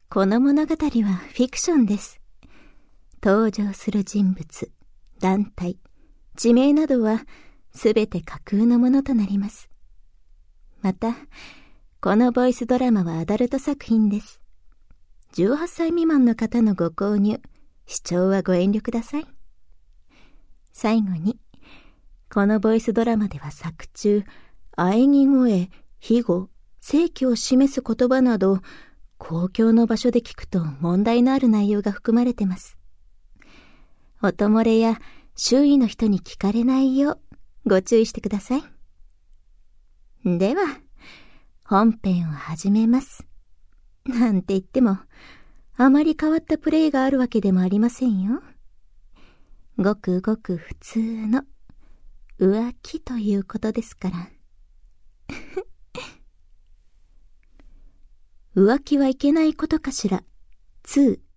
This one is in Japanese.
この物語はフィクションです。登場する人物、団体、地名などはすべて架空のものとなります。また、このボイスドラマはアダルト作品です。18歳未満の方のご購入、視聴はご遠慮ください。最後に、このボイスドラマでは作中、喘ぎ声、非語、性器を示す言葉など、公共の場所で聞くと問題のある内容が含まれてます。音漏れや周囲の人に聞かれないようご注意してください。では、本編を始めます。なんて言っても、あまり変わったプレイがあるわけでもありませんよ。ごくごく普通の浮気ということですから。浮気はいけないことかしら。2。